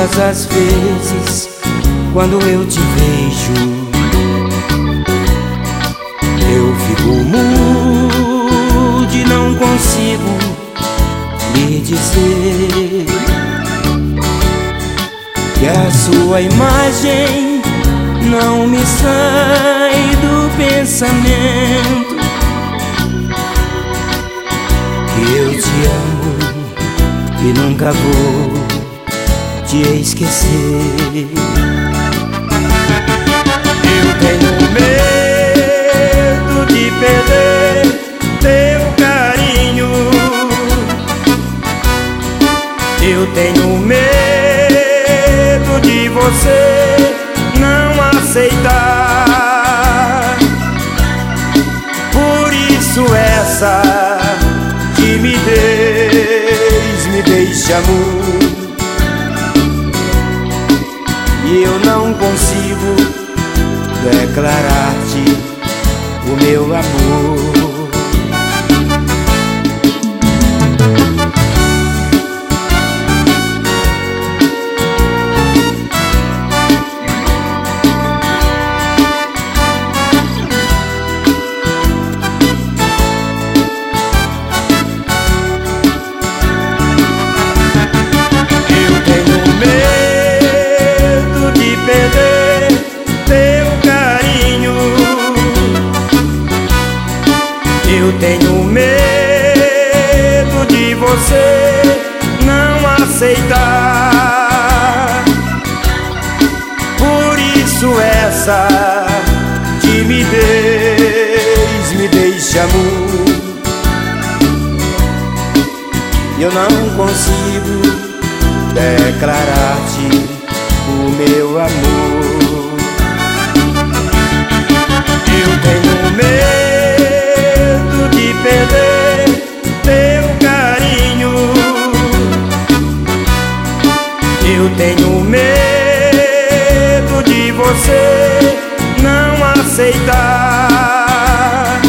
Todas as vezes quando eu te vejo, eu fico mudo e não consigo lhe dizer que a sua imagem não me sai do pensamento, que eu te amo e nunca vou te esquecer. Eu tenho medo de perder teu carinho, eu tenho medo de você não aceitar. Por isso essa timidez me deixa mudo e eu não consigo declarar-te o meu amor. Eu tenho medo de você não aceitar. Por isso essa timidez me deixa mudo e eu não consigo declarar-te o meu amor. Eu tenho medo de perder teu carinho, eu tenho medo de você não aceitar.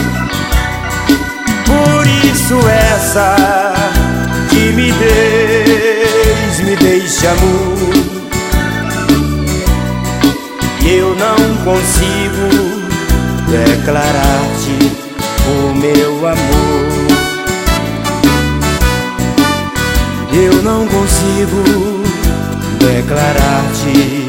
Por isso essa timidez me deixa mudo e eu não consigo declarar-te o meu amor. Eu não consigo declarar-te